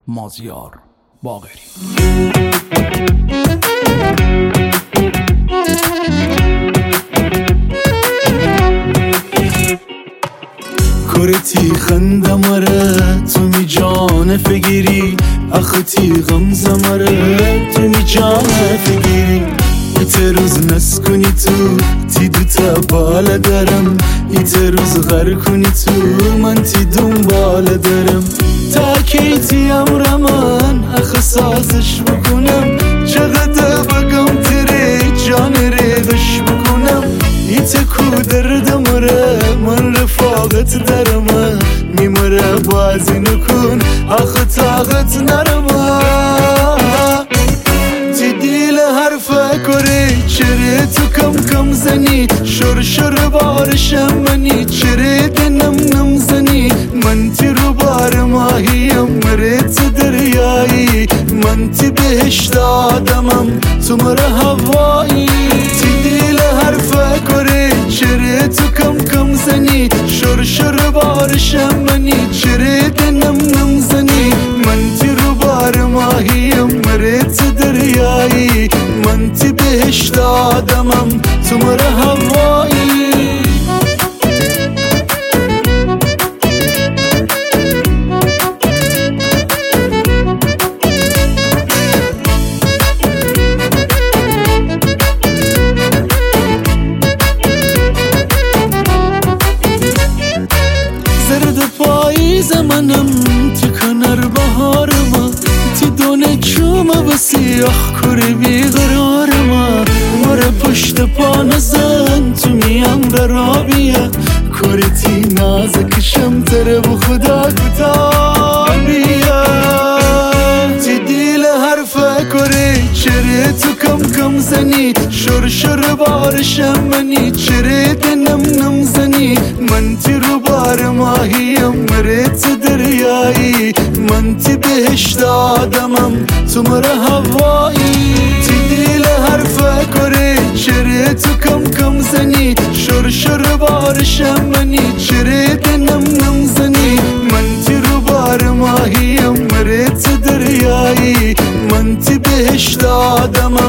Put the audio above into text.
مازیار باقری. کرتی خندمره تو می جان فگیری اختی غمزمره تو می جان فگیری ایت روز نس کنی تو تی دوتا بال دارم ایت روز غر کنی تو من تی دنبال دارم تا کی تی امر من اخ سازش بکنم چقدر بگم تره جان ریدش بکنم ایت کو دردم ره من رفاقت درم میمره بازی نکن آخ طاقت نرم تی دیل حرفه کره چره تو کم کم زنی شر شر بارشم منی چره دنم نم زنی من تی رو بار ماهیم مرت دریایی من تی بهشت آدمم تو مره هوایی تی دیل حرفه کره چره تو کم کم زنی شر شر بارشم منی چره دنم نم زنی من تی رو بار ماهیم مرت دریایی من تی بهشت آدمم تو مره هوایی زمانم تو کنار بهارم تو دونه چوم و سیاه کره بیقرارم مره پشت پا نزن تو میم رابیه کره تی نازکشم تره و خدا کتابیه تی دیل حرفه کره چره تو کم کم زنی شر شر بارشم منی چره دنم نم زنی من تی رو بار ماهیم مرت دریایی من تی بهشت آدمم تو مره هوایی تی دیل حرفه کره چره تو کم کم زنی شر شر بارشم منی چره دنم نم زنی من تی رو بار ماهیم مرت دریایی من تی بهشت آدمم